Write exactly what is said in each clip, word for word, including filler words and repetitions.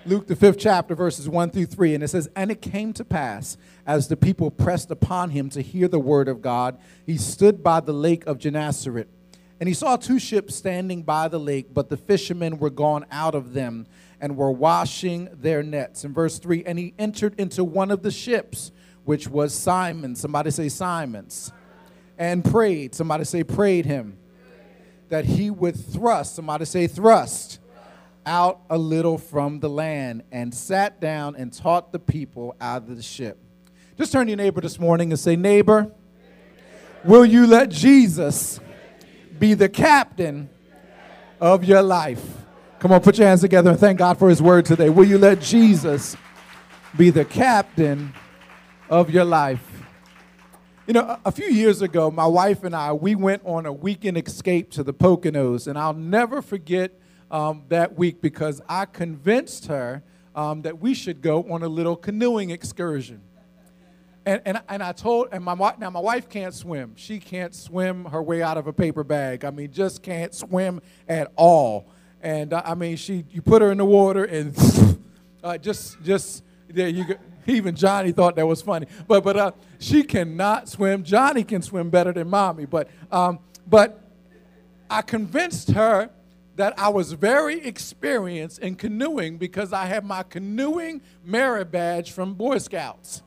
Luke, the fifth chapter, verses one through three, and it says, "And it came to pass, as the people pressed upon him to hear the word of God, he stood by the lake of Gennesaret. And he saw two ships standing by the lake, but the fishermen were gone out of them and were washing their nets." In verse three, "And he entered into one of the ships, which was Simon," somebody say Simon's, "and prayed," somebody say prayed him, "that he would thrust," somebody say thrust, "out a little from the land, and sat down and taught the people out of the ship." Just turn to your neighbor this morning and say, "Neighbor, will you let Jesus be the captain of your life?" Come on, put your hands together and thank God for his word today. Will you let Jesus be the captain of your life? You know, a, a few years ago, my wife and I, we went on a weekend escape to the Poconos, and I'll never forget Um, that week because I convinced her um, that we should go on a little canoeing excursion. And and, and I told, and my now my wife can't swim. She can't swim her way out of a paper bag. I mean, just can't swim at all. And uh, I mean, she you put her in the water and uh, just just there you go. Even Johnny thought that was funny. But but uh, she cannot swim. Johnny can swim better than mommy. But um, but I convinced her that I was very experienced in canoeing because I had my canoeing merit badge from Boy Scouts.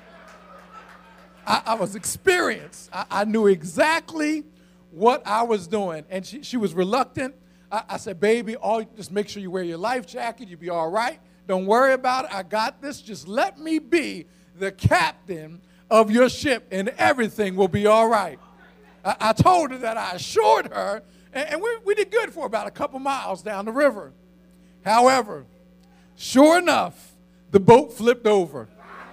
I, I was experienced. I, I knew exactly what I was doing. And she, she was reluctant. I, I said, "Baby, all, just make sure you wear your life jacket. You'll be all right. Don't worry about it. I got this. Just let me be the captain of your ship and everything will be all right." I, I told her that. I assured her. And we, we did good for about a couple miles down the river. However, sure enough, the boat flipped over.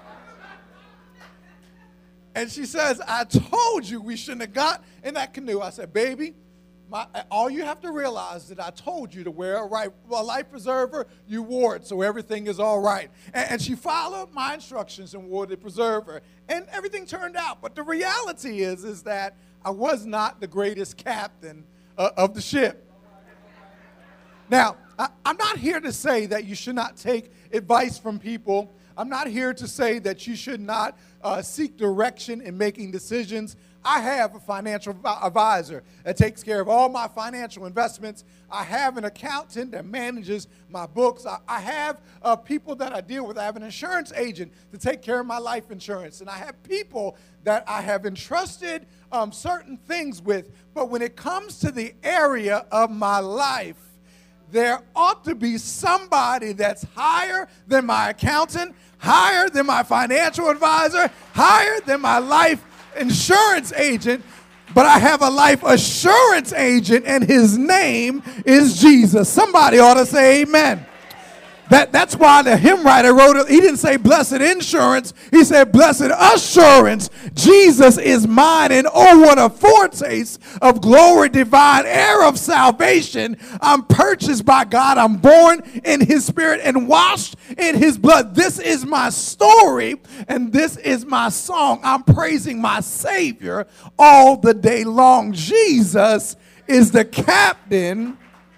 And she says, "I told you we shouldn't have got in that canoe." I said, "Baby, my, all you have to realize is that I told you to wear a, right, a life preserver. You wore it, so everything is all right." And, and she followed my instructions and wore the preserver. And everything turned out. But the reality is, is that I was not the greatest captain Uh, of the ship. Now, I, I'm not here to say that you should not take advice from people. I'm not here to say that you should not uh, seek direction in making decisions. I have a financial advisor that takes care of all my financial investments. I have an accountant that manages my books. I, I have uh, people that I deal with. I have an insurance agent to take care of my life insurance. And I have people that I have entrusted um, certain things with. But when it comes to the area of my life, there ought to be somebody that's higher than my accountant, higher than my financial advisor, higher than my life insurance agent, but I have a life assurance agent, and his name is Jesus. Somebody ought to say amen. That, that's why the hymn writer wrote it. He didn't say blessed insurance. He said blessed assurance. Jesus is mine, and oh, what a foretaste of glory divine, heir of salvation. I'm purchased by God. I'm born in his spirit and washed in his blood. This is my story, and this is my song. I'm praising my Savior all the day long. Jesus is the captain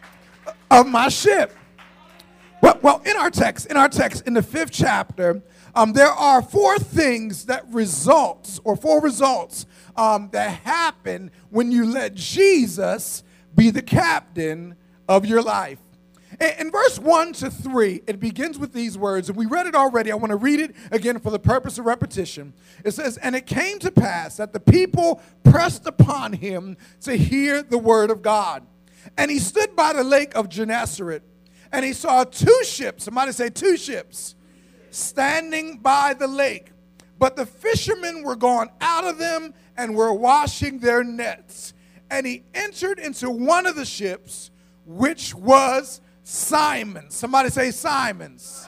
of my ship. Well, well, in our text, in our text, in the fifth chapter, um, there are four things that results, or four results um, that happen when you let Jesus be the captain of your life. In, in verse one to three, it begins with these words, and we read it already. I want to read it again for the purpose of repetition. It says, "And it came to pass that the people pressed upon him to hear the word of God. And he stood by the lake of Gennesaret. And he saw two ships," somebody say two ships, "standing by the lake. But the fishermen were gone out of them and were washing their nets. And he entered into one of the ships, which was Simon." Somebody say Simon's.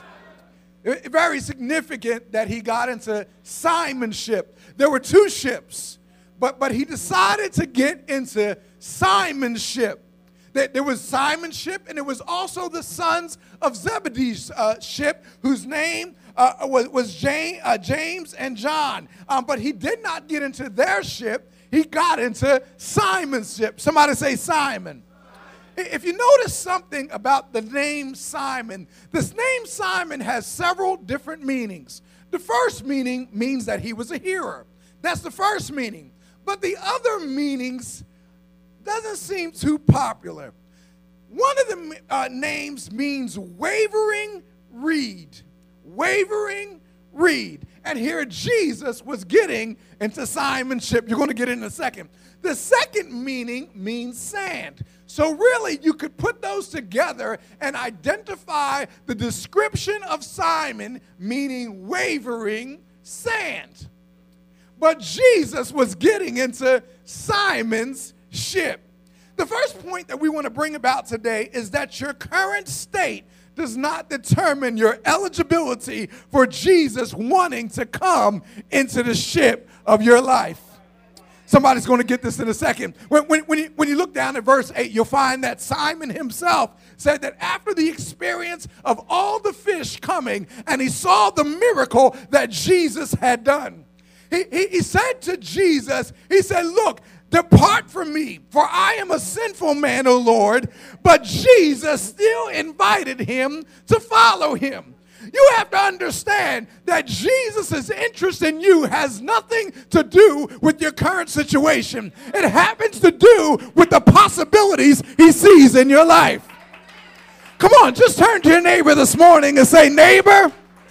Very significant that he got into Simon's ship. There were two ships, but, but he decided to get into Simon's ship. There was Simon's ship, and it was also the sons of Zebedee's uh, ship, whose name uh, was, was James, uh, James and John. Um, but he did not get into their ship. He got into Simon's ship. Somebody say Simon. If you notice something about the name Simon, this name Simon has several different meanings. The first meaning means that he was a hearer. That's the first meaning. But the other meanings doesn't seem too popular. One of the uh, names means wavering reed. Wavering reed. And here Jesus was getting into Simon's ship. You're going to get it in a second. The second meaning means sand. So really, you could put those together and identify the description of Simon, meaning wavering sand. But Jesus was getting into Simon's ship. The first point that we want to bring about today is that your current state does not determine your eligibility for Jesus wanting to come into the ship of your life. Somebody's going to get this in a second. When, when, when, you, when you look down at verse eight, you'll find that Simon himself said that after the experience of all the fish coming and he saw the miracle that Jesus had done, he, he, he said to Jesus, he said, look, depart from me, for I am a sinful man, O Lord. But Jesus still invited him to follow him. You have to understand that Jesus' interest in you has nothing to do with your current situation. It happens to do with the possibilities he sees in your life. Come on, just turn to your neighbor this morning and say, neighbor,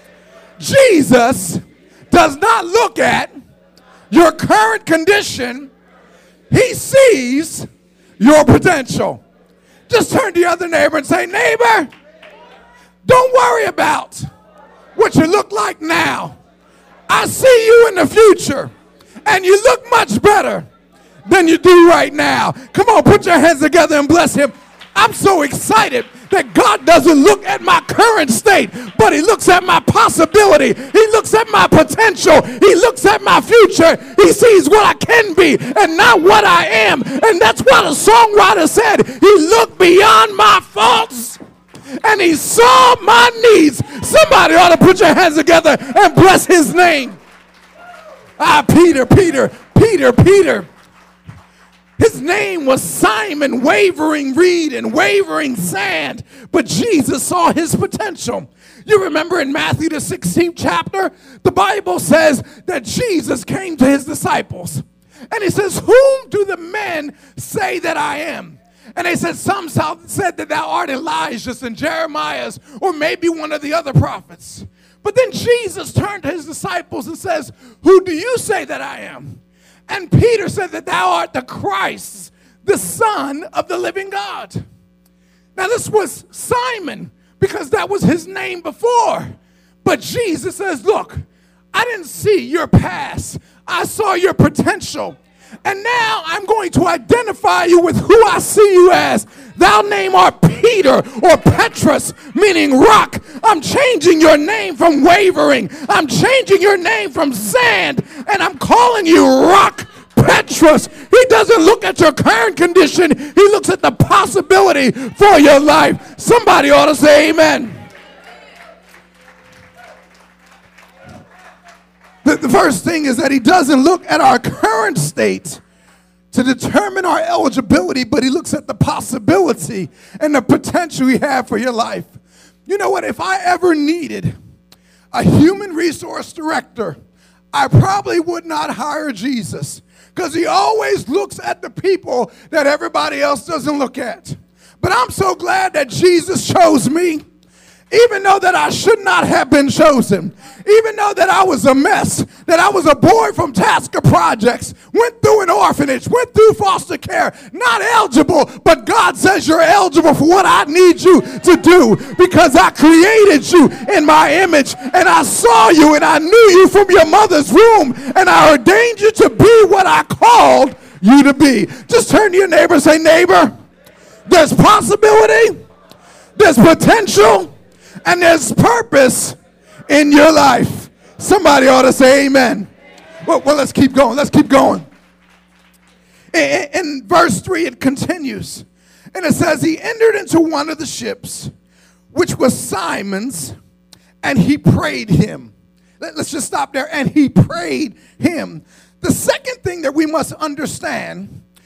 Jesus does not look at your current condition. He sees your potential. Just turn to your other neighbor and say, neighbor, don't worry about what you look like now. I see you in the future, and you look much better than you do right now. Come on, put your hands together and bless him. I'm so excited that God doesn't look at my current state, but he looks at my possibility. He looks at my potential. He looks at my future. He sees what I can be and not what I am. And that's what a songwriter said. He looked beyond my faults and he saw my needs. Somebody ought to put your hands together and bless his name. Ah, Peter, Peter, Peter, Peter. His name was Simon, wavering reed and wavering sand, but Jesus saw his potential. You remember in Matthew the sixteenth chapter, the Bible says that Jesus came to his disciples and he says, whom do the men say that I am? And they said, some said that thou art Elijah and Jeremiah, or maybe one of the other prophets. But then Jesus turned to his disciples and says, who do you say that I am? And Peter said that thou art the Christ, the Son of the living God. Now this was Simon because that was his name before. But Jesus says, look, I didn't see your past. I saw your potential. And now I'm going to identify you with who I see you as. Thou name art Peter or Petrus, meaning rock. I'm changing your name from wavering. I'm changing your name from sand. And I'm calling you rock Petrus. He doesn't look at your current condition. He looks at the possibility for your life. Somebody ought to say amen. The, the first thing is that he doesn't look at our current state to determine our eligibility, but he looks at the possibility and the potential we have for your life. You know what? If I ever needed a human resource director, I probably would not hire Jesus because he always looks at the people that everybody else doesn't look at. But I'm so glad that Jesus chose me. Even though that I should not have been chosen, even though that I was a mess, that I was a boy from Tasker Projects, went through an orphanage, went through foster care, not eligible, but God says you're eligible for what I need you to do because I created you in my image and I saw you and I knew you from your mother's womb and I ordained you to be what I called you to be. Just turn to your neighbor and say, neighbor, there's possibility, there's potential, and there's purpose in your life. Somebody ought to say amen. Well, well let's keep going. Let's keep going. In, in verse three, it continues. And it says, he entered into one of the ships, which was Simon's, and he prayed him. Let, let's just stop there. And he prayed him. The second thing that we must understand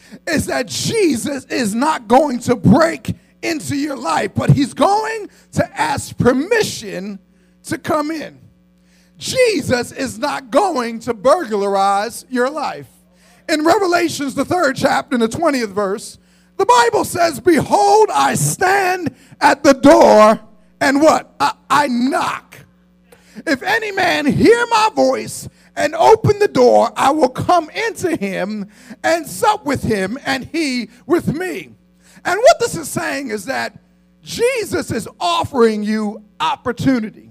is that Jesus is not going to break into your life, but he's going to ask permission to come in. Jesus is not going to burglarize your life. In Revelations, the third chapter, in the twentieth verse, the Bible says, behold, I stand at the door and what? I, I knock. If any man hear my voice and open the door, I will come into him and sup with him and he with me. And what this is saying is that Jesus is offering you opportunity.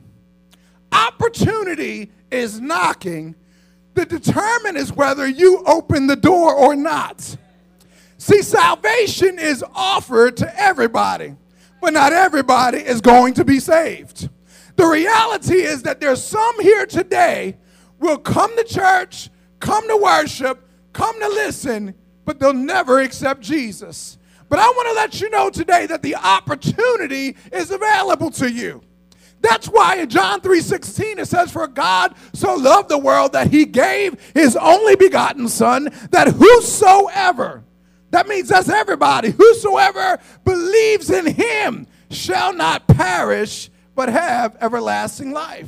Opportunity is knocking. The determine is whether you open the door or not. See, salvation is offered to everybody, but not everybody is going to be saved. The reality is that there's some here today will come to church, come to worship, come to listen, but they'll never accept Jesus. But I want to let you know today that the opportunity is available to you. That's why in John three sixteen it says, for God so loved the world that he gave his only begotten son, that whosoever, that means that's everybody, whosoever believes in him shall not perish but have everlasting life.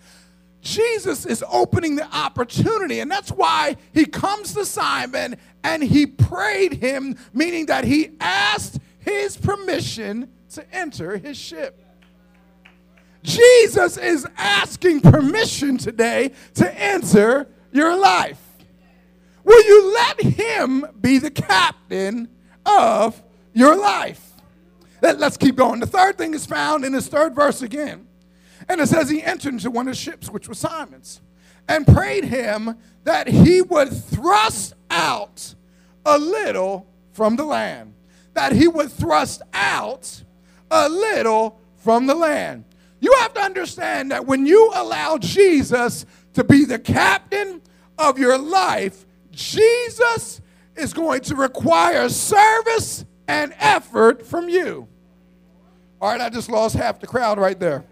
Jesus is opening the opportunity, and that's why he comes to Simon and he prayed him, meaning that he asked his permission to enter his ship. Jesus is asking permission today to enter your life. Will you let him be the captain of your life? Let's keep going. The third thing is found in his third verse again. And it says he entered into one of the ships, which was Simon's, and prayed him that he would thrust out a little from the land. That he would thrust out a little from the land. You have to understand that when you allow Jesus to be the captain of your life, Jesus is going to require service and effort from you. All right, I just lost half the crowd right there.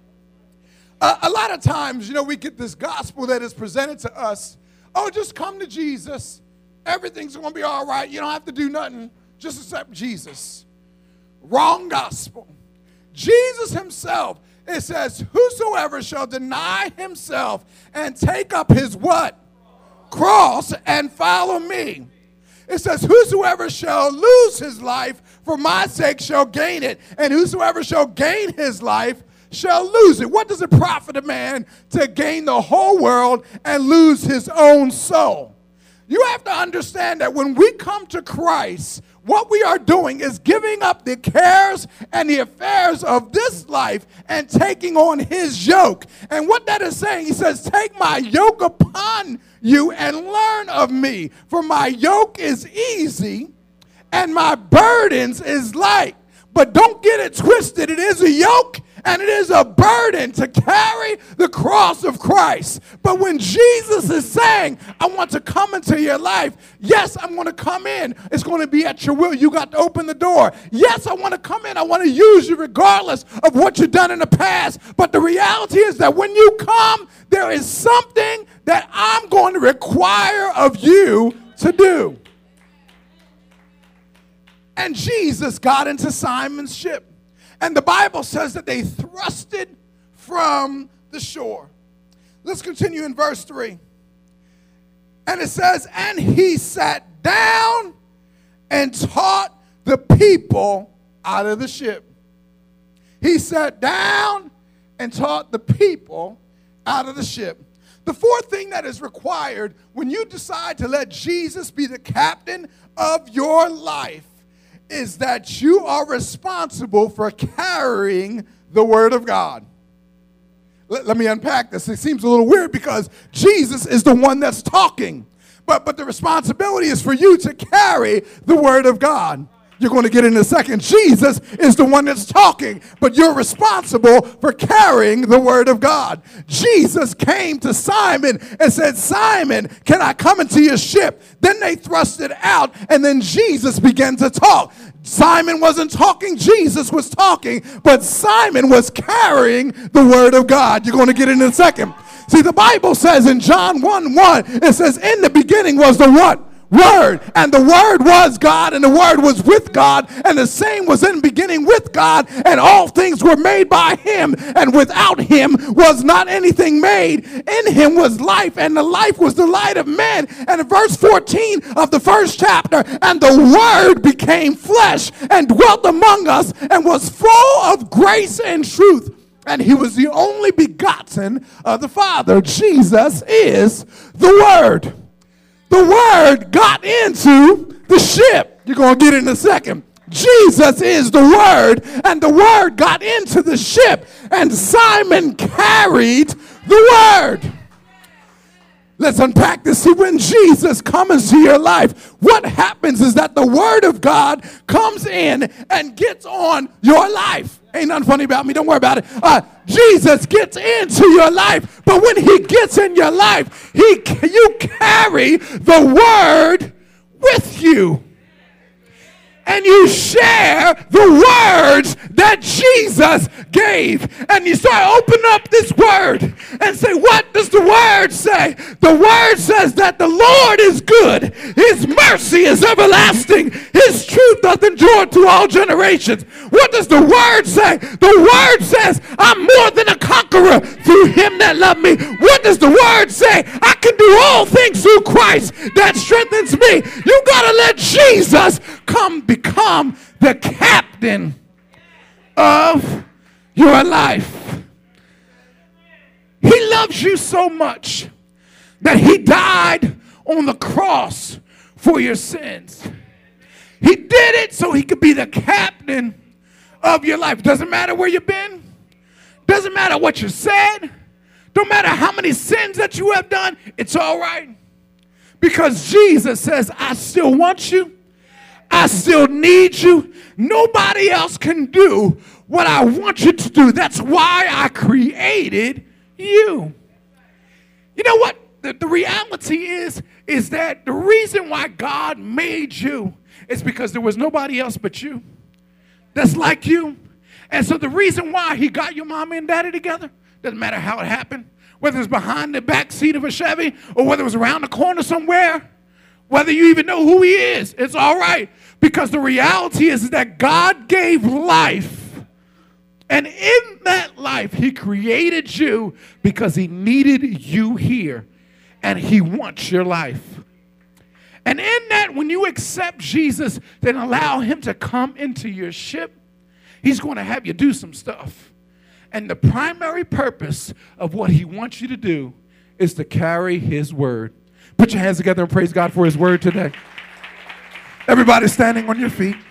Uh, a lot of times, you know, we get this gospel that is presented to us. Oh, just come to Jesus. Everything's going to be all right. You don't have to do nothing. Just accept Jesus. Wrong gospel. Jesus himself, it says, whosoever shall deny himself and take up his what? Cross and follow me. It says, whosoever shall lose his life for my sake shall gain it. And whosoever shall gain his life shall lose it. What does it profit a man to gain the whole world and lose his own soul? You have to understand that when we come to Christ, what we are doing is giving up the cares and the affairs of this life and taking on his yoke. And what that is saying, he says, take my yoke upon you and learn of me, for my yoke is easy and my burdens is light. But don't get it twisted. It is a yoke and it is a burden to carry the cross of Christ. But when Jesus is saying, I want to come into your life, yes, I'm going to come in. It's going to be at your will. You got to open the door. Yes, I want to come in. I want to use you regardless of what you've done in the past. But the reality is that when you come, there is something that I'm going to require of you to do. And Jesus got into Simon's ship. And the Bible says that they thrusted from the shore. Let's continue in verse three. And it says, and he sat down and taught the people out of the ship. He sat down and taught the people out of the ship. The fourth thing that is required when you decide to let Jesus be the captain of your life is that you are responsible for carrying the word of God. Let, let me unpack this. It seems a little weird because Jesus is the one that's talking. But, but the responsibility is for you to carry the word of God. You're going to get in a second. Jesus is the one that's talking, but you're responsible for carrying the word of God. Jesus came to Simon and said, Simon, can I come into your ship? Then they thrust it out, and then Jesus began to talk. Simon wasn't talking, Jesus was talking, but Simon was carrying the word of God. You're going to get in a second. See, the Bible says in John one one, it says, in the beginning was the what? Word. And the Word was God, and the Word was with God, and the same was in the beginning with God, and all things were made by him, and without him was not anything made. In him was life, and the life was the light of men. And in verse fourteen of the first chapter, and the Word became flesh and dwelt among us, and was full of grace and truth. And he was the only begotten of the Father. Jesus is the Word. The Word got into the ship. You're going to get it in a second. Jesus is the Word, and the Word got into the ship, and Simon carried the Word. Let's unpack this. See, when Jesus comes into your life, what happens is that the Word of God comes in and gets on your life. Ain't nothing funny about me. Don't worry about it. Uh, Jesus gets into your life, but when he gets in your life, he you carry the Word with you. And you share the words that Jesus gave. And you start opening up this word and say, what does the word say? The word says that the Lord is good. His mercy is everlasting. His truth doth endure to all generations. What does the word say? The word says, I'm more than a conqueror through him that loved me. What does the word say? I can do all things through Christ that strengthens me. You got to let Jesus come become the captain of your life. He loves you so much that he died on the cross for your sins. He did it so he could be the captain of your life. Doesn't matter where you've been. Doesn't matter what you said. Don't matter how many sins that you have done. It's all right. Because Jesus says, I still want you. I still need you. Nobody else can do what I want you to do. That's why I created you. You know what? The, the reality is, is that the reason why God made you is because there was nobody else but you that's like you. And so the reason why he got your mama and daddy together, doesn't matter how it happened, whether it's behind the back seat of a Chevy or whether it was around the corner somewhere, whether you even know who he is, it's all right. Because the reality is that God gave life. And in that life, he created you because he needed you here. And he wants your life. And in that, when you accept Jesus, then allow him to come into your ship, he's going to have you do some stuff. And the primary purpose of what he wants you to do is to carry his word. Put your hands together and praise God for his word today. Everybody standing on your feet.